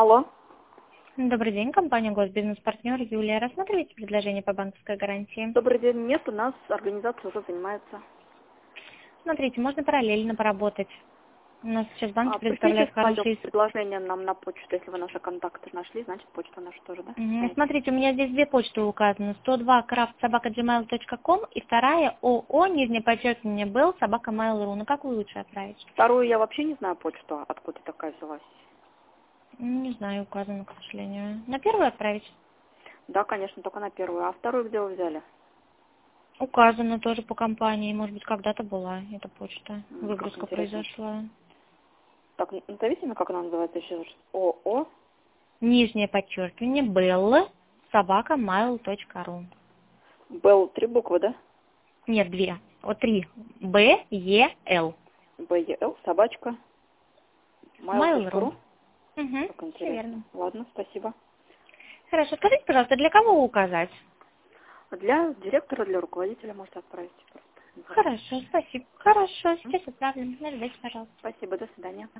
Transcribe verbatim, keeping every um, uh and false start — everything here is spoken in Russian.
Алло. Добрый день, компания Госбизнес-партнер Юлия. Рассматриваете предложение по банковской гарантии? Добрый день. Нет, у нас организация уже занимается. Смотрите, можно параллельно поработать. У нас сейчас банки А, пришлите, предоставляют пожалуйста, хорошие... предложение нам на почту. Если вы наши контакты нашли, значит, почта наша тоже, да? Мгм. Знаете? Смотрите, у меня здесь две почты указаны. сто два крафт собака джимейл точка ком и вторая ООО, нижнее подчеркивание, был собака mail точка ру. Ну, как вы лучше отправить? Вторую я вообще не знаю почту, откуда такая взялась. Не знаю, указано, к сожалению. На первую отправить? Да, конечно, только на первую. А вторую где вы взяли? Указано тоже по компании. Может быть, когда-то была эта почта. М, Как Выгрузка интересно. произошла. Так, назовите мне, как она называется еще раз. ООО. Нижнее подчеркивание, был собака mail точка ру. Белл, три буквы, да? Нет, две. Вот три. Б, Е, Л. БЕЛ, собачка, mail mail точка точка ру. ру. Угу, Как все интересно. верно. Ладно, спасибо. Хорошо, скажите, пожалуйста, для кого указать? Для директора, для руководителя можете отправить просто информацию. Хорошо, спасибо. Хорошо, сейчас отправим. Нажмите, пожалуйста. Спасибо, до свидания.